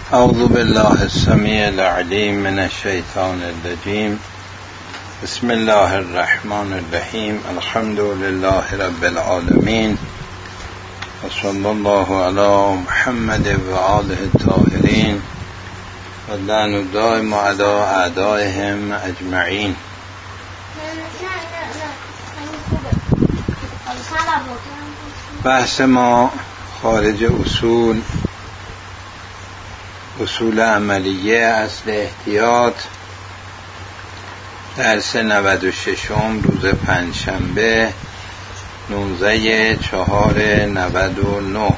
اعوذ بالله السمیع العلیم من الشیطان الرجیم. بسم الله الرحمن الرحیم. الحمد لله رب العالمین و صلی الله علی محمد و آله الطاهرین و لعن الدائم علی اعدائهم اجمعین. بحث ما خارج اصول عملیه اصل احتیاط، درس 96 روز پنجشنبه 19/4/99.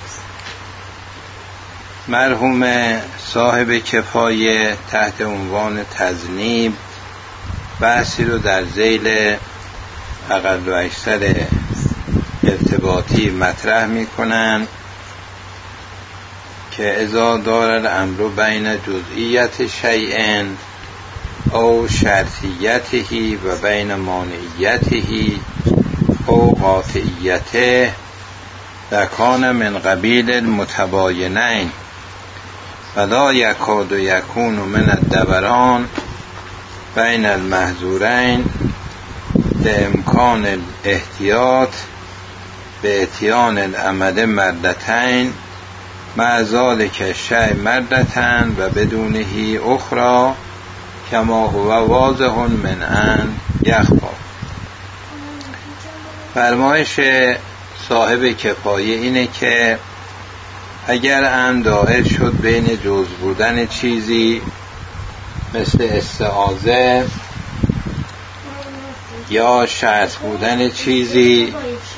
مرحوم صاحب کفایه تحت عنوان تذنیب بحثی رو در ذیل اقل و اکثر ارتباطی مطرح میکنن که اذا دار الامر بین جزئیت شیء او شرطیته و بین مانعیته او قاطعیته لکان من قبیل المتباینین ولا یکاد یکون من الدوران بین المحظورین لامکان الاحتیاط به اتیان العمل مردتین مع ذلک الشیء مردتن و بدونه اخرى کما هو واضح من ان یخفی. فرمایش صاحب کفایه اینه که اگر امر دایر شد بین جزء بودن چیزی مثل استعاذه یا شرط بودن چیزی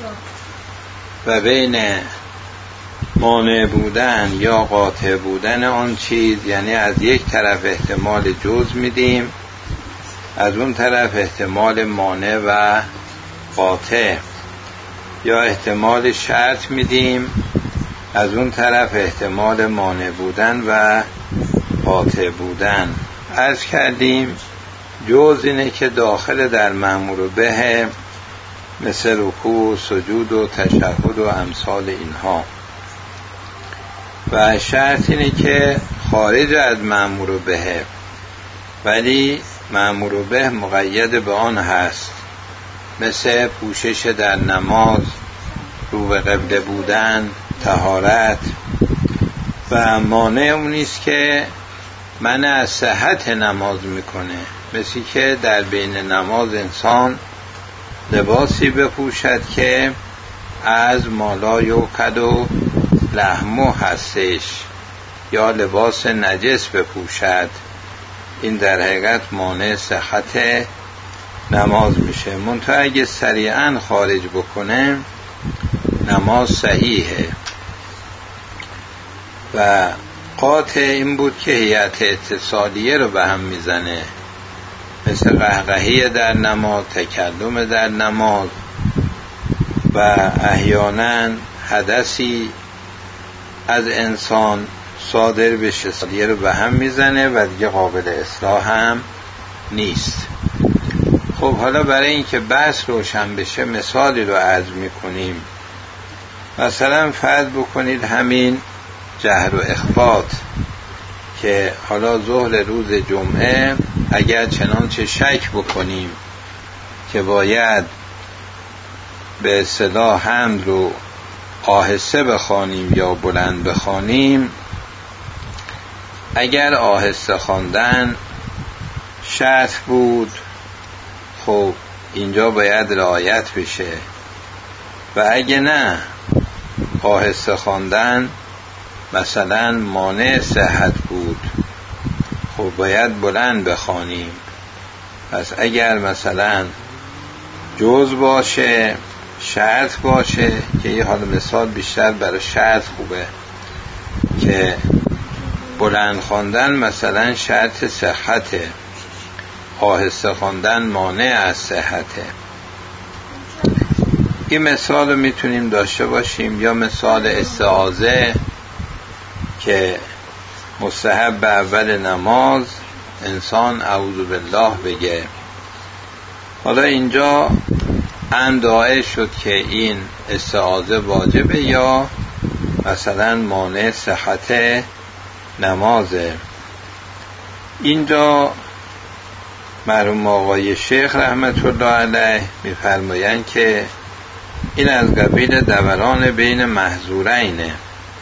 و بین مانع بودن یا قاطع بودن آن چیز، یعنی از یک طرف احتمال جزء میدیم، از اون طرف احتمال مانع و قاطع، یا احتمال شرط میدیم، از اون طرف احتمال مانع بودن و قاطع بودن. عرض کردیم جزء اینه که داخل در مأمور به مثل رکوع و سجود و تشهد و امثال اینها، و شرط اینه که خارج از مأمور به ولی مأمور به مقید به آن هست، مثل پوشش در نماز، رو به قبله بودن، طهارت. و مانع اون نیست که منع از صحت نماز میکنه، مثل که در بین نماز انسان لباسی بپوشد که از مالا یوکد و لحمو هستش، یا لباس نجس بپوشد. این در حقیقت مانع صحت نماز میشه. منتها اگه سریعا خارج بکنه نماز صحیحه. و قاطع این بود که هیئت اتصالیه رو به هم میزنه، مثل قهقهی در نماز، تکلم در نماز، و احیانا حدثی از انسان صادر بشه سالیه رو به هم میزنه و دیگه قابل اصلاح هم نیست. خب حالا برای اینکه بحث روشن بشه مثالی رو عرض میکنیم. مثلا فرض بکنید همین جهر و اخفات که حالا ظهر روز جمعه اگر چنانچه شک بکنیم که باید به اصطلاح حمد رو آهسته بخوانیم یا بلند بخوانیم، اگر آهسته خواندن شرط بود خب اینجا باید رعایت بشه، و اگه نه آهسته خواندن مثلا مانع صحت بود خب باید بلند بخوانیم. پس اگر مثلا جزء باشه، شرط باشه، که یه حال مثال بیشتر برای شرط خوبه، که بلند خواندن مثلا شرط صحته، آهسته خواندن مانع از صحته. این مثال رو میتونیم داشته باشیم. یا مثال استعاذه که مستحب به اول نماز انسان اعوذ بالله بگه. حالا اینجا هم داعی شد که این استعاذه واجبه یا مثلا مانع صحت نمازه. اینجا مرحوم آقای شیخ رحمت الله علیه می‌فرمایند که این از قبیل دوران بین محظورینه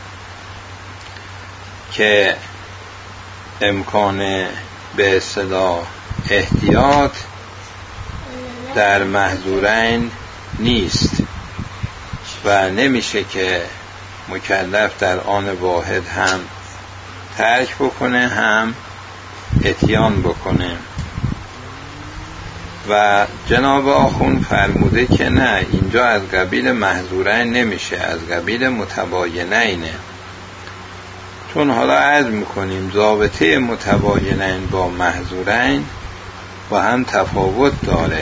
که امکان به اصطلاح احتیاط در محظورین نیست و نمیشه که مکلف در آن واحد هم ترک بکنه هم اتیان بکنه. و جناب آخوند فرموده که نه، اینجا از قبیل محظورین نمیشه، از قبیل متباینینه. چون حالا عرض میکنیم ضابطه متباینین با محظورین با هم تفاوت داره.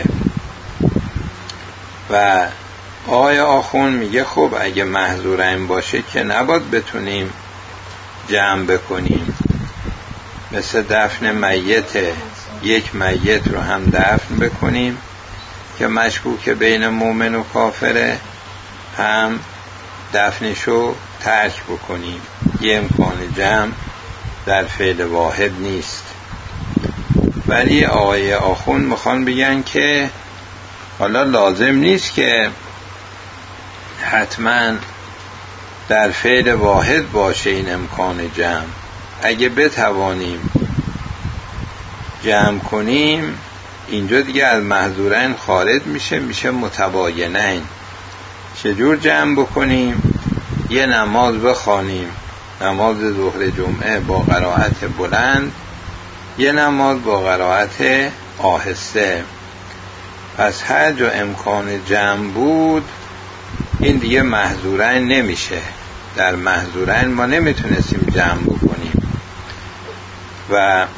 و آقای آخوند میگه خب اگه محظورین باشه که نباید بتونیم جمع بکنیم، مثل دفن میت، یک میت رو هم دفن بکنیم که مشکوک بین مؤمن و کافره، هم دفنشو ترک بکنیم. یه امکان جمع در فعل واحد نیست. ولی آقای آخوند میخوان بگن که حالا لازم نیست که حتما در فعل واحد باشه این امکان جمع. اگه بتوانیم جمع کنیم اینجا دیگه از محظورین خارج میشه متباینین. چجور جمع بکنیم؟ یه نماز بخوانیم، نماز ظهر جمعه با قرائت بلند، یه نماز با قرائت آهسته. پس هر جا امکان جمع بود این دیگه محظورین نمیشه. در محظورین ما نمیتونستیم جمع بکنیم. و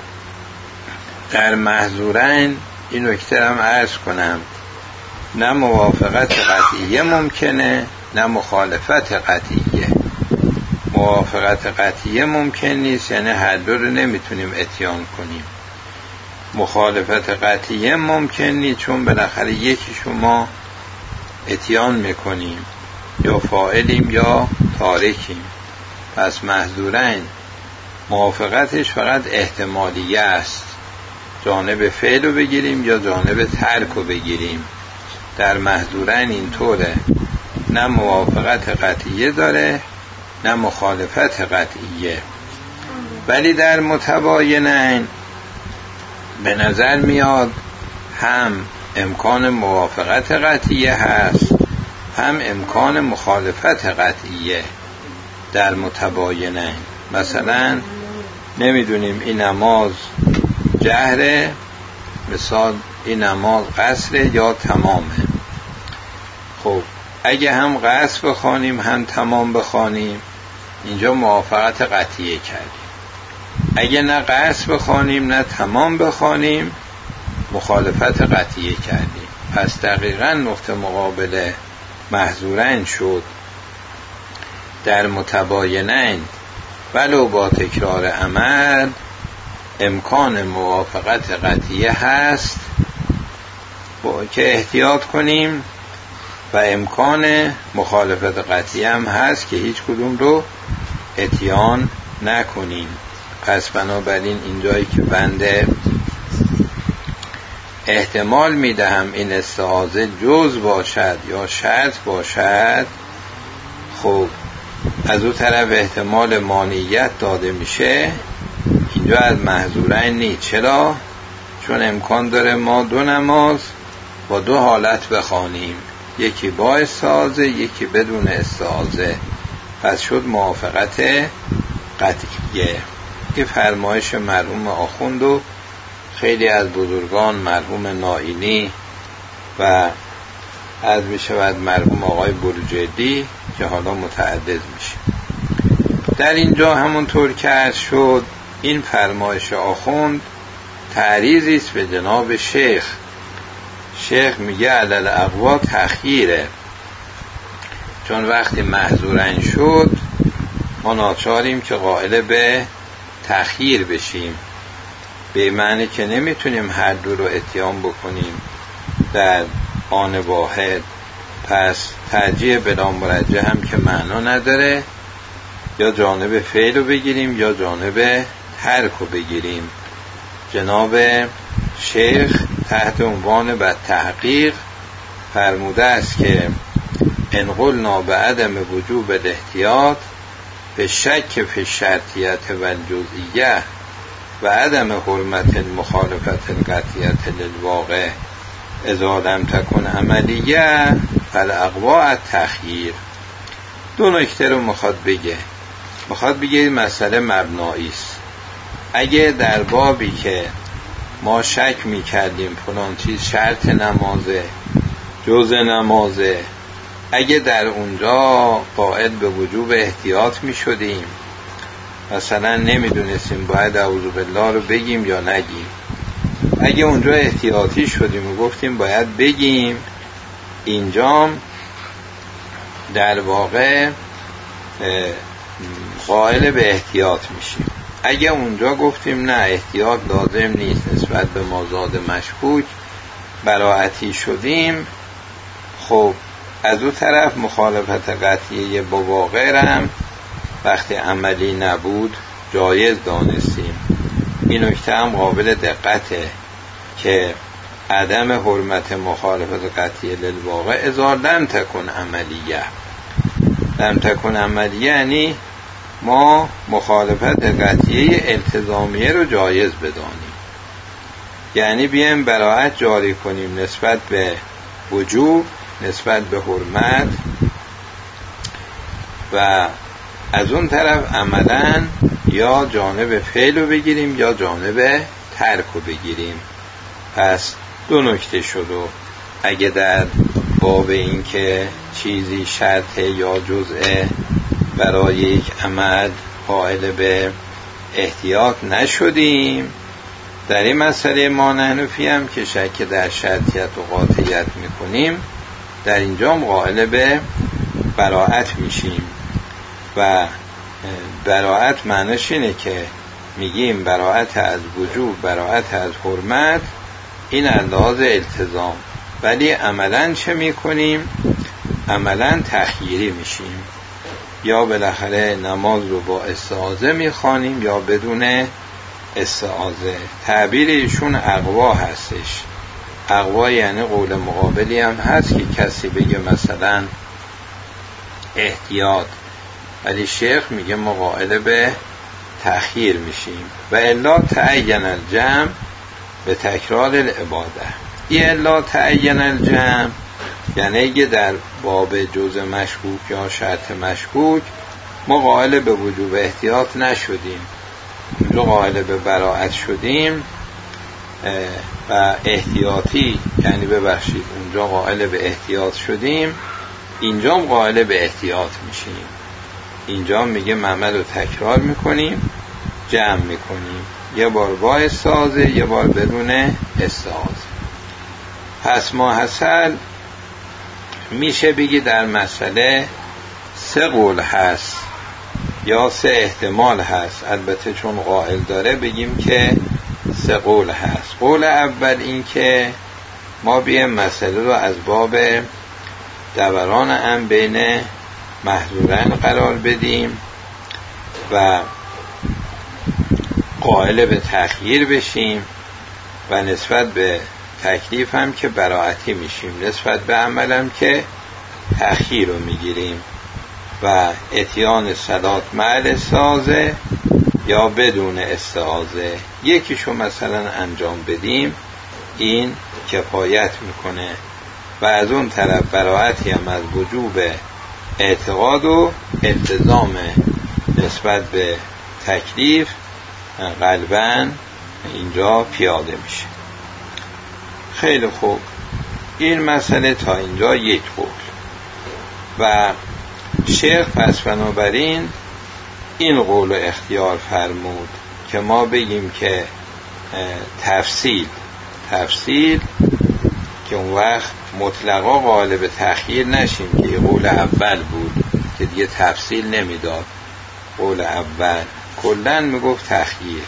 در محظورین این نکته هم عرض کنم، نه موافقت قطعیه ممکنه نه مخالفت قطعیه. موافقت قطعیه ممکن نیست، یعنی هر دو رو نمیتونیم اتیان کنیم. مخالفت قطعیه ممکن نیست، چون بالاخره یکی شما اتیان میکنیم، یا فاعلیم یا تارکیم. پس محظورین موافقتش فقط احتمالیه است، جانب فعل رو بگیریم یا جانب ترک رو بگیریم. در محظورین اینطوره، نه موافقت قطعیه داره نه مخالفت قطعیه. ولی در متباینین به نظر میاد هم امکان موافقت قطعیه هست هم امکان مخالفت قطعیه در متباینین. مثلا نمیدونیم این نماز جهره، مثال این نماز قصره یا تمامه. خب اگه هم قصر بخوانیم هم تمام بخوانیم اینجا موافقت قطعیه کردیم. اگه نه قصر بخوانیم نه تمام بخوانیم مخالفت قطعیه کردیم. پس دقیقاً نقطه مقابل محظورین شد. در متباینین ولو با تکرار عمل امکان موافقت قطعیه هست که احتیاط کنیم و امکان مخالفت قطعیه هم هست که هیچ کدوم رو اتیان نکنیم. پس بنابراین اینجایی که بنده احتمال میدهم این استعاذه جز باشد یا شرط باشد، خب از اون طرف احتمال مانعیت داده میشه، اینجا از محظورین نیست. چرا؟ چون امکان داره ما دو نماز با دو حالت بخوانیم، یکی با استعاذه یکی بدون استعاذه. پس شد موافقت قطعیه. این فرمایش مرحوم آخوند و خیلی از بزرگان، مرحوم نائینی و از میشود مرحوم آقای بروجردی که حالا متعدد میشه. در اینجا همونطور که عرض شد این فرمایش آخوند تعریضی است به جناب شیخ. شیخ میگه علل اقوا تخییره، چون وقتی محظورین شد ما ناچاریم که قائل به تخییر بشیم، به معنی که نمیتونیم هر دو رو اتیان بکنیم در آن واحد. پس ترجیح بلا مرجح هم که معنا نداره یا جانب فعل رو بگیریم یا جانب ترک رو بگیریم. جناب شیخ تحت عنوان بالتحقیق فرموده است که ان قلنا بعدم وجوب الاحتیاط به شک فی الشرطیت و الجزئیه و عدم حرمت المخالفت القطعیت للواقع اذا لم تکن عملیه فالاقوا التخییر. دو نکته رو میخواد بگه مسئله مبنایی است. اگه در بابی که ما شک میکردیم فلان چیز شرط نمازه، جزء نمازه، اگه در اونجا قائل به وجوب احتیاط میشدیم، مثلا نمیدونستیم باید اعوذ بالله رو بگیم یا نگیم، اگه اونجا احتیاطی شدیم و گفتیم باید بگیم، اینجام در واقع قائل به احتیاط میشیم. اگه اونجا گفتیم نه احتیاط لازم نیست نسبت به مازاد مشکوک، براعتی شدیم، خب از اون طرف مخالفت قطعیه با واقع هم وقتی عملی نبود جایز دانستیم. این نکته هم قابل دقته که عدم حرمت مخالفت قطعیه للواقع اذا لم تکن عملیه. لم تکن عملیه یعنی ما مخالفت قطعیه التزامیه رو جایز بدانیم، یعنی بیایم براعت جاری کنیم نسبت به وجوب، نسبت به حرمت، و از اون طرف عملا یا جانب فعل رو بگیریم یا جانب ترک رو بگیریم. پس دو نکته شد. اگه در باب این که چیزی شرطه یا جزء برای یک عمل قائل به احتیاط نشدیم، در این مسئله ما نحنفی هم که شک در شرطیت و قاطعیت میکنیم، در اینجا قائل به براعت میشیم. و براعت معنیش اینه که میگیم براعت از وجوب، براعت از حرمت، این انداز التزام، ولی عملا چه میکنیم؟ عملا تخییری میشیم، یا بالاخره نماز رو با استعاذه میخوانیم یا بدون استعاذه. تعبیر ایشون اقوا هستش. اقوا یعنی قول مقابلی هم هست که کسی بگه مثلا احتیاط، ولی شیخ میگه ما قائل به تأخیر میشیم. و الا تعین الجمع به تکرار العباده. این الا تعین الجمع یعنی اگه در باب جزء مشکوک یا شرط مشکوک ما قائل به وجوب احتیاط نشدیم، اونجا قائل به براعت شدیم و احتیاطی، یعنی ببخشید اونجا قائل به احتیاط شدیم، اینجا قائل به احتیاط میشیم. اینجا میگه عمل رو تکرار میکنیم، جمع میکنیم، یه بار با استعاذه یه بار بدون استعاذه. پس ماحصل میشه بگی در مسئله 3 قول هست یا 3 احتمال هست. البته چون قائل داره بگیم که 3 قول هست. قول اول این که ما بیایم مسئله رو از باب دوران هم بین محظورین قرار بدیم و قائل به تخییر بشیم و نسبت به تکلیف هم که براعتی میشیم، نسبت به عمل هم که تخییر رو میگیریم و اتیان صلات مع الاستعاذه یا بدون استعاذه یکیشو مثلا انجام بدیم، این کفایت میکنه. و از اون طرف براعتی هم از وجوب اعتقاد و التزام نسبت به تکلیف غالباً اینجا پیاده میشه. خیلی خوب، این مسئله تا اینجا یک قول. و شیخ پس بنابراین این قول رو اختیار فرمود که ما بگیم که تفصیل که اون وقت مطلقا قائل به تأخیر نشیم که یه قول اول بود که دیگه تفصیل نمیداد. قول اول کلن میگفت تأخیر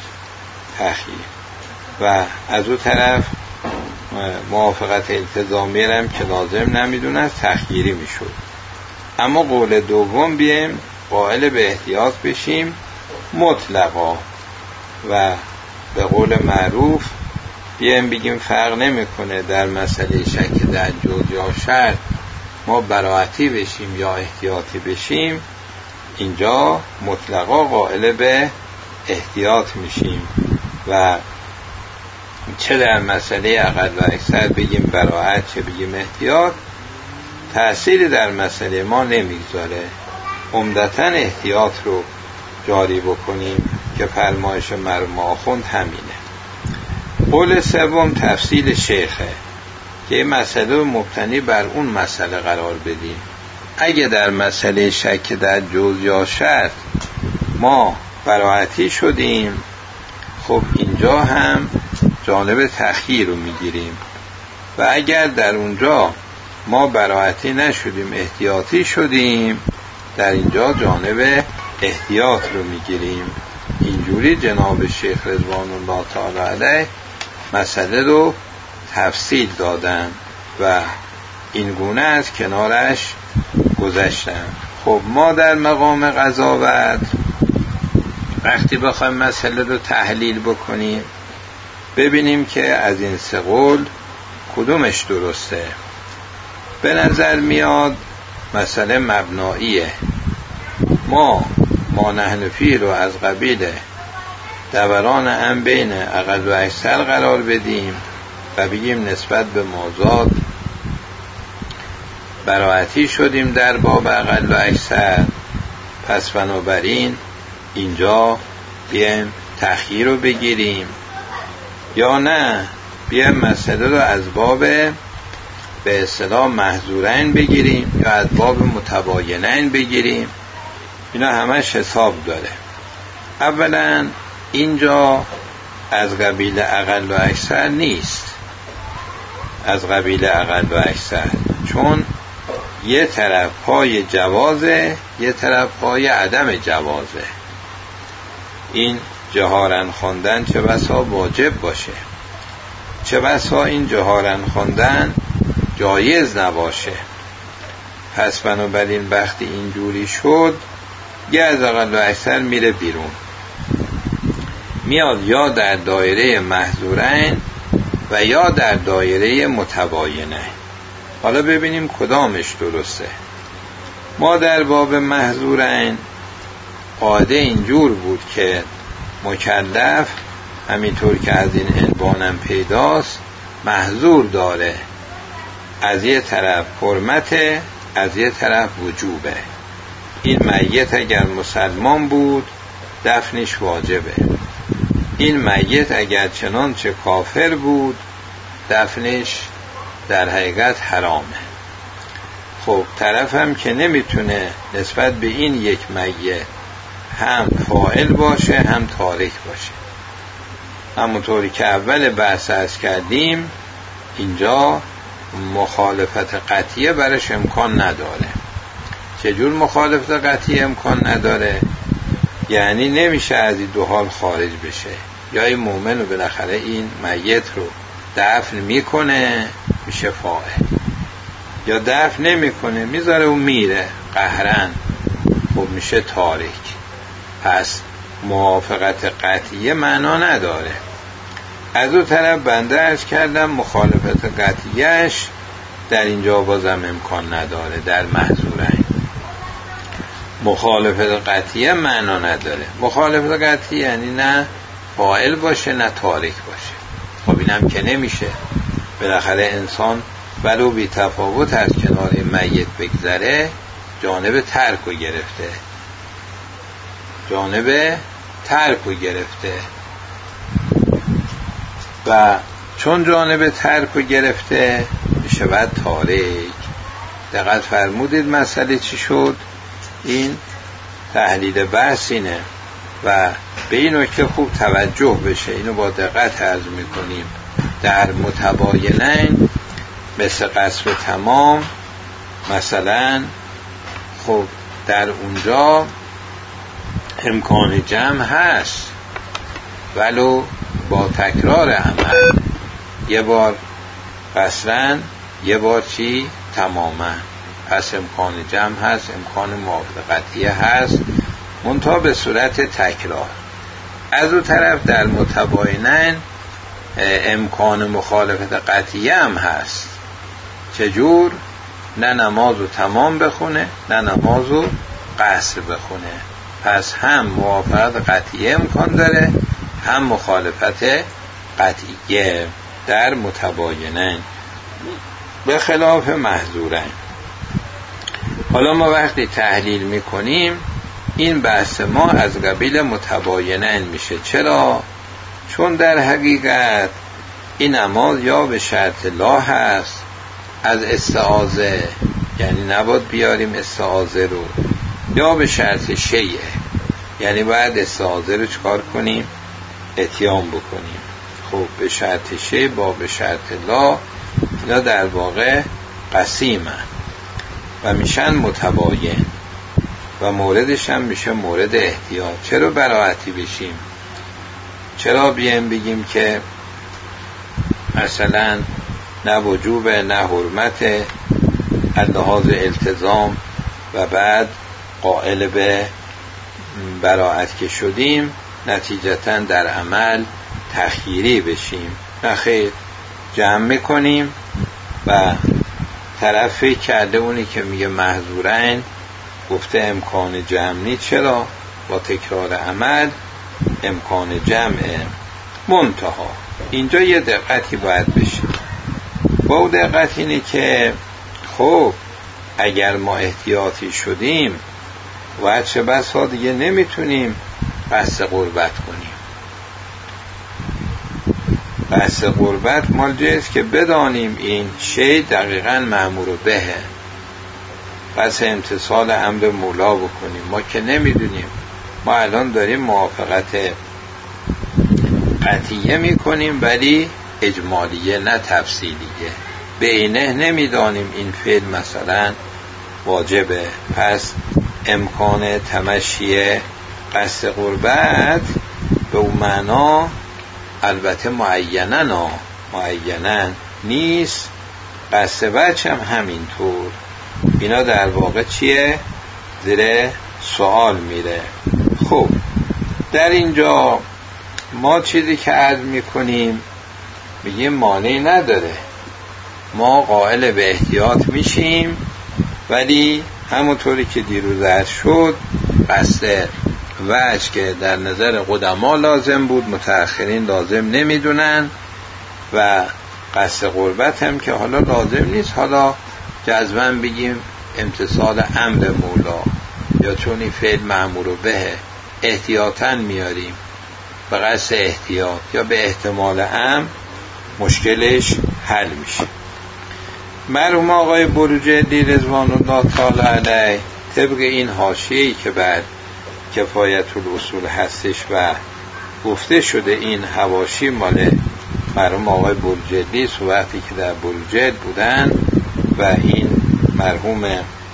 و از اون طرف موافقت التزامی هم که لازم نمیدونه تأخیری میشد. اما قول دوم بیایم قائل به احتیاط بشیم مطلقا و به قول معروف بیایم بگیم فرق نمیکنه در مسئله شک در جز یا شرط ما براعتی بشیم یا احتیاطی بشیم، اینجا مطلقا قائل به احتیاط میشیم و چه در مسئله اقل و اکثر بگیم براعت چه بگیم احتیاط تأثیری در مسئله ما نمیگذاره. عمدتاً احتیاط رو جاری بکنیم که فرمایش مرحوم آخوند همینه. قول سوم تفصیل شیخه که این مسئله مبتنی بر اون مسئله قرار بدیم. اگه در مسئله شک در جز یا شرط ما براعتی شدیم، خب اینجا هم جانب تأخیر رو میگیریم و اگر در اونجا ما براعتی نشدیم احتیاطی شدیم، در اینجا جانب احتیاط رو میگیریم. اینجوری جناب شیخ رضوان الله تعالی علیه مسئله رو تفصیل دادن و این گونه از کنارش گذشتن. خب ما در مقام قضاوت وقتی بخوایم مسئله رو تحلیل بکنیم ببینیم که از این سه قول کدومش درسته. به نظر میاد مسئله مبناییه. ما نحن فیه رو از قبیل دوران هم بین اقل و اکثر قرار بدیم و بگیم نسبت به مازاد براعتی شدیم در باب اقل و اکثر، پس بنابراین اینجا بیایم تأخیر رو بگیریم، یا نه بیایم مسئله رو از باب به اصطلاح محظورین بگیریم یا از باب متباینین بگیریم. اینا همش حساب داره. اولا اینجا از قبیل اقل و اکثر نیست، از قبیل اقل و اکثر، چون یه طرف پای جوازه یه طرف پای عدم جوازه. این جهارن خواندن چه بسا واجب باشه، چه بسا این جهارن خواندن جایز نباشه. پس بنابراین وقتی اینجوری شد یه از اقل و اکثر میره بیرون، میاد یا در دایره محظورین و یا در دایره متباینه. حالا ببینیم کدامش درسته. ما در باب محظورین قاعده اینجور بود که مکلف همینطور که از این عنوانم پیداست محظور داره، از یه طرف حرمته از یه طرف وجوبه. این میت اگر مسلمان بود دفنش واجبه، این میت اگر چنانچه کافر بود دفنش در حقیقت حرامه. خب طرف هم که نمیتونه نسبت به این یک میت هم فاعل باشه هم تارک باشه، همونطوری که اول بحث عرض کردیم اینجا مخالفت قطعیه برش امکان نداره. چجور مخالفت قطعیه امکان نداره؟ یعنی نمیشه از این دو حال خارج بشه، یا این مومن رو بالاخره این میت رو دفن میکنه میشه فاعل، یا دفن نمیکنه میذاره و میره قهرن خب میشه تارک. پس موافقت قطعیه معنا نداره. از اون طرف بنده عرض کردم مخالفت قطعیش در اینجا بازم امکان نداره. در محظورین مخالفت قطعیه معنا نداره. مخالفت قطعیه یعنی نه فاعل باشه نه تارک باشه. خب اینم که نمیشه، بالاخره انسان ولو بی تفاوت از کنار میت بگذره جانب ترک رو گرفته، جانب ترک رو گرفته و چون جانب ترک رو گرفته میشه بعد تارک. دقت فرمودید مسئله چی شد؟ این تحلیل بحث اینه و به این نکته خوب توجه بشه، اینو با دقت عرض میکنیم. در متباینین مثل قصف تمام مثلا، خب در اونجا امکان جمع هست ولو با تکرار عمل، یه بار قصرن یه بار چی تماما. پس امکان جمع هست، امکان موافقه قطعیه هست، منتها به صورت تکرار. از اون طرف در متباینن امکان مخالفت قطعیه هم هست. چجور؟ نه نمازو تمام بخونه نه نمازو قصر بخونه. پس هم موافقت قطعیه امکان داره، هم مخالفت قطعیه در متباینن، به خلاف محظورن. حالا ما وقتی تحلیل میکنیم این بحث ما از قبیل متباینن میشه. چرا؟ چون در حقیقت این نماز یا به شرط لا هست از استعاذه، یعنی نباید بیاریم استعاذه رو، یا به شرط شیعه، یعنی باید استعاذه رو چکار کنیم؟ اتیام بکنیم. خب به شرط شیعه با به شرط لا اینا در واقع قسیمن و میشن متباین و موردش هم میشه مورد احتیاط. چرا براعتی بشیم؟ چرا بیایم بگیم که مثلا نه وجوب نه حرمت لحاظ التزام و بعد قائل به براعت که شدیم نتیجتا در عمل تخییری بشیم؟ نه خیر، جمع میکنیم و طرف فکر کرده اونی که میگه محظورن گفته امکان جمع نیست. چرا؟ با تکرار عمل امکان جمعه. منتها اینجا یه دقتی باید بشه. با اون دقت اینه که خب اگر ما احتیاطی شدیم و چه بسا دیگه نمیتونیم قصد قربت کنیم. قصد قربت مال جایست که بدانیم این شی دقیقاً مأمور بهه، پس امتصال امر مولا بکنیم. ما که نمیدونیم، ما الان داریم موافقت قطعیه میکنیم ولی اجمالیه نه تفصیلیه. به اینه نمیدانیم این فعل مثلا واجبه، پس امکان تمشی قصد قربت به اون معنا البته معینن نیست، قصد وجه هم همینطور. اینا در واقع چیه؟ زیر سوال میره. خب در اینجا ما چیزی که عرض میکنیم میگیم مانعی نداره، ما قائل به احتیاط میشیم ولی همونطوری که دیروز عرض شد قصد وجه که در نظر قدما لازم بود متأخرین لازم نمیدونن و قصد قربت هم که حالا لازم نیست، حالا جزماً بگیم امتصال امر مولا یا چون این فعل مأمور به احتیاطاً میاریم به قصد احتیاط یا به احتمال امر مشکلش حل میشه. مرحوم آقای بروجردی رضوان الله تعالی علیه طبق این حاشیه‌ای که بعد کفایت الاصول هستش و گفته شده این حواشی مال مرحوم آقای بروجردی وقتی که در بروجرد بودن و این مرحوم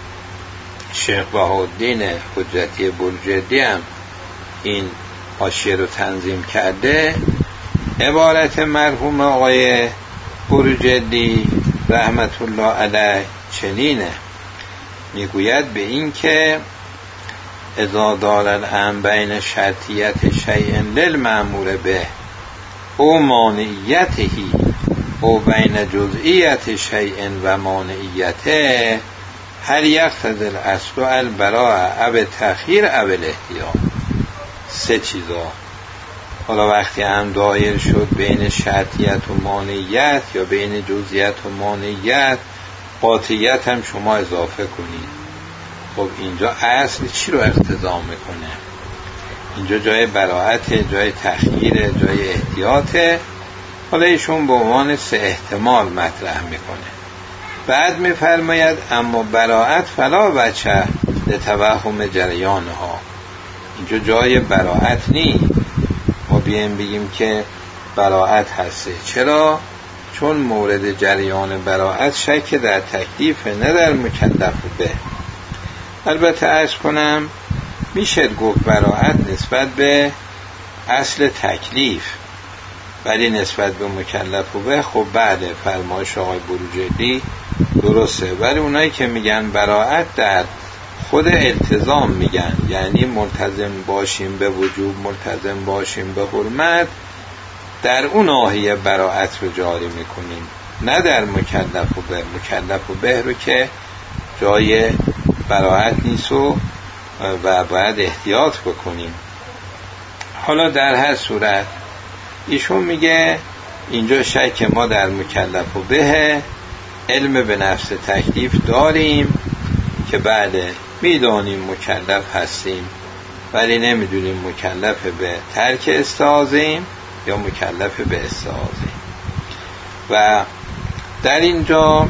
شیخ بهاءالدین حجتی بروجردی هم این حاشیه رو تنظیم کرده. عبارت مرحوم آقای بروجردی رحمت الله علیه چنینه، میگوید به این که اذا دار الامر بین شرطیت شیء للمأمور به او مانعیتهی او بین جزئیت شیء و مانعیته هل یقتضی الاصل البراءة او تأخیر او الاحتیاط. سه چیزا. حالا وقتی هم دایر شد بین شرطیت و مانعیت یا بین جزئیت و مانعیت، قاطعیت هم شما اضافه کنید. خب اینجا اصل چی رو اقتضا میکنه؟ اینجا جای براءت، جای تخییر، جای احتیاطه. حالا ایشون به عنوان سه احتمال مطرح میکنه. بعد میفرماید اما براءت فلا وجه لتوهم جریانها. اینجا جای براءت نی. ما بیایم بگیم که براءت هسته. چرا؟ چون مورد جریان براءت شک در تکلیف نه در مکلف به. البته عرض کنم میشه گفت براءت نسبت به اصل تکلیف، ولی نسبت به مکلف و به خب بله فرمایش آقای بروجردی درسته. ولی اونایی که میگن براءت در خود التزام میگن، یعنی ملتزم باشیم به وجوب، ملتزم باشیم به حرمت، در اون ناحیه براءت رو جاری میکنیم، نه در مکلف و به. مکلف و به رو که جای براءت نیست و باید احتیاط بکنیم. حالا در هر صورت ایشون میگه اینجا شک ما در مکلف و به، علم به نفس تکلیف داریم که بله میدانیم مکلف هستیم ولی نمیدونیم مکلف به ترک استعاذه‌ایم یا مکلف به استعاذه‌ایم. و در اینجا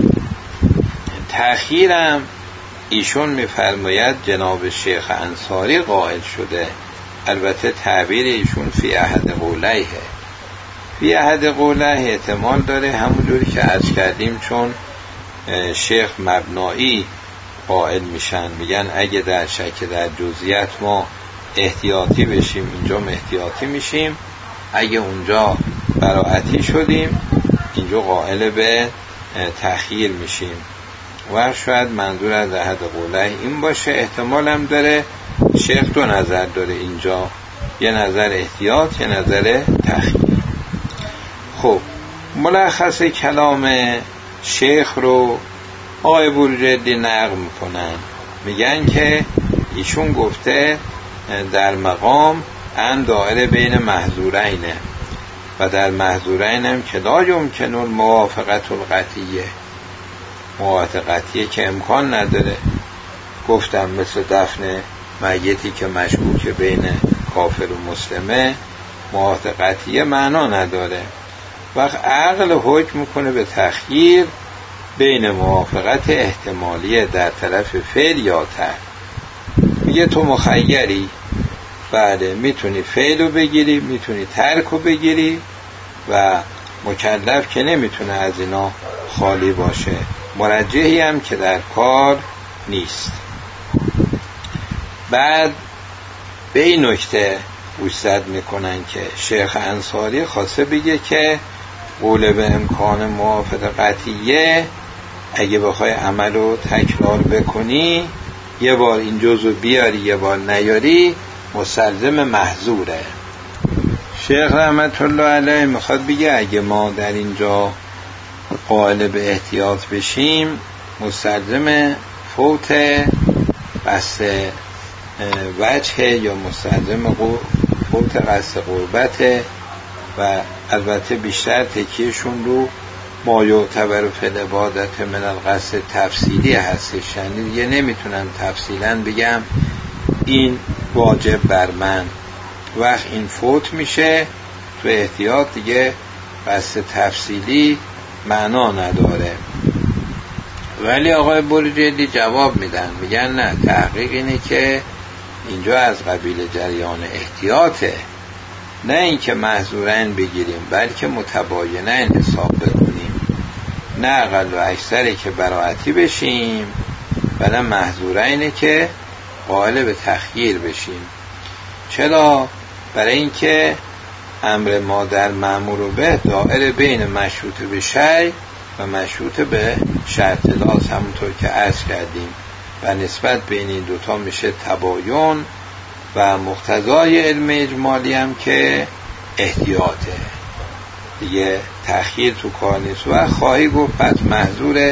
تأخیرم ایشون میفرماید جناب شیخ انصاری قائل شده. البته تعبیر ایشون فی احد قولیه، فی احد قوله احتمال داره همونجوری که عرض کردیم، چون شیخ مبنایی قائل میشن، میگن اگه در شک در جزئیات ما احتیاطی بشیم اینجا احتیاطی میشیم، اگه اونجا براءتی شدیم اینجا قائل به تأخیر میشیم. و شاید منظور از احد قوله این باشه. احتمال هم داره شیخ دو نظر داره اینجا، یه نظر احتیاط یه نظر تأخیر. خب ملخص کلام شیخ رو آقای بروجردی نقل میکنن، میگن که ایشون گفته در مقام هم دائره بین محظورینه و در محظورین هم که لا یمکن الموافقت القطعیه، موافقت قطعیه که امکان نداره. گفتم مثل دفن میتی که مشکوک بین کافر و مسلمه، موافقت قطعیه معنا نداره. وقت عقل حکم میکنه به تخییر بین موافقت احتمالیه در طرف فعل یا ترک. میگه تو مخیری، بله میتونی فعل رو بگیری میتونی ترک رو بگیری و مکلف که نمیتونه از اینا خالی باشه، مرجحی هم که در کار نیست. بعد به این نکته گوشزد میکنن که شیخ انصاری خواسته بگه که قول به امکان موافقت قطعیه اگه بخوای عمل رو تکرار بکنی، یه بار این جزو بیاری یه بار نیاری، مستلزم محظوره. شیخ رحمت الله علیه میخواد بگه اگه ما در اینجا قائل به احتیاط بشیم مستلزم فوت قصد وجه یا مستلزم فوت قصد قربت و البته بیشتر تکیهشون رو ما یعتبر فی العبادت من القصد تفصیلی هستش، یعنی دیگه نمیتونن تفصیلا بگم این واجب بر من، وقت این فوت میشه تو احتیاط دیگه قصد تفصیلی معنا نداره. ولی آقای بروجردی جواب میدن، میگن نه، تحقیق اینه که اینجا از قبیل جریان احتیاطه، نه اینکه محظورین بگیریم بلکه متباینین حساب بکنیم، نه اقل و اکثری که براءتی بشیم بله محظورینه که قائل به تخییر بشیم. چرا؟ برای اینکه امر ما در مأمور به دائره بین مشروط به شیء و مشروط به شرط لاز، همونطور که عرض کردیم، و نسبت بین این دوتا میشه تباین و مقتضای علم اجمالی هم که احتیاطه دیگه، تأخیر تو کار نیست. و خواهی گفت پس محظور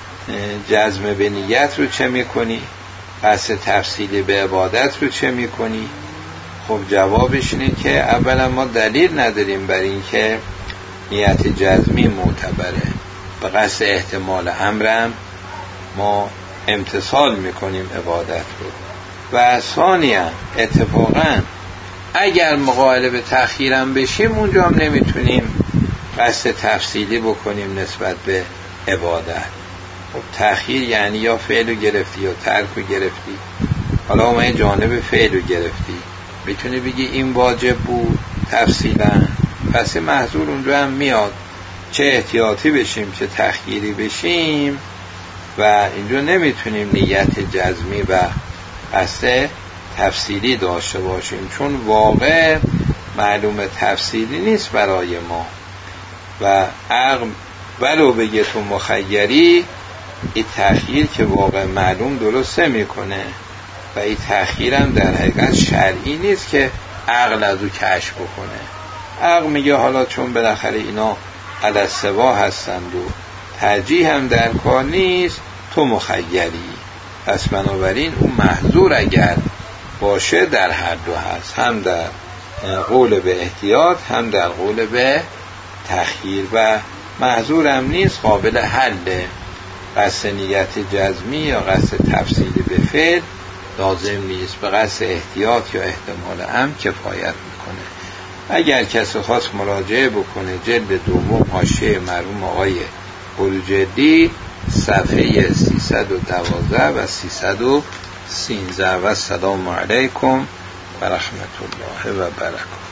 جزم به نیت رو چه میکنی؟ قصد تفصیلی به عبادت رو چه میکنی؟ خب جوابش اینه که اولا ما دلیل نداریم بر این که نیت جزمی معتبره، به قصد احتمال امرم ما امتثال میکنیم عبادت رو. و ثانیا اتفاقا اگر مقابل به تأخیرم بشیم اونجا هم نمیتونیم قصد تفصیلی بکنیم نسبت به عبادت. خب تأخیر یعنی یا فعل رو گرفتی یا ترک رو گرفتی، حالا اومه جانب فعل رو گرفتی، میتونی بگی این واجب بود تفصیلا، پس محظور اونجا هم میاد، چه احتیاطی بشیم چه تأخیری بشیم. و اینجا نمیتونیم نیت جزمی و قصد تفصیلی داشته باشیم، چون واقع معلوم تفصیلی نیست برای ما و عقل ولو بگه تو مخیری، این تأخیر که واقع معلوم درسته میکنه و این تأخیر هم در حقیقت شرعی نیست که عقل از او کشف بکنه. عقل میگه حالا چون بالاخره اینا علی السوا هستند و ترجیح هم در کار نیست، تو مخیری، پس بنابراین اون محظور اگر باشه در هر دو هست، هم در قول به احتیاط هم در قول به تأخیر، و محظور هم نیست، قابل حله. قصد نیت جزمی یا قصد تفصیلی به فعل لازم نیست، به قصد احتیاط یا احتمال هم کفایت میکنه. اگر کسی خواست مراجعه بکنه جلد دوم حاشیه مرحوم آقای بروجردی صفحه 312 و 313. و السلام علیکم و رحمت الله و برکاته.